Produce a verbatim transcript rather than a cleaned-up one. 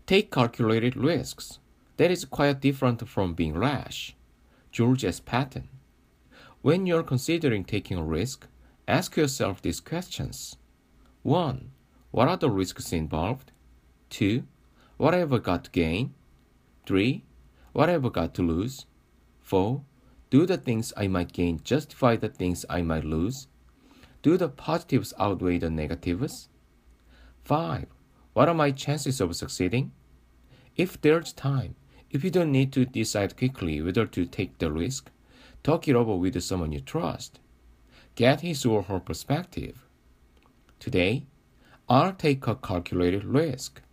Take calculated risks. That is quite different from being rash. George S. Patton. When you're considering taking a risk, ask yourself these questions. one. What are the risks involved? two. What have I got to gain? three. What have I got to lose? four. Do the things I might gain justify the things I might lose? Do the positives outweigh the negatives? five. What are my chances of succeeding? If there's time, if you don't need to decide quickly whether to take the risk, talk it over with someone you trust. Get his or her perspective. Today, I'll take a calculated risk.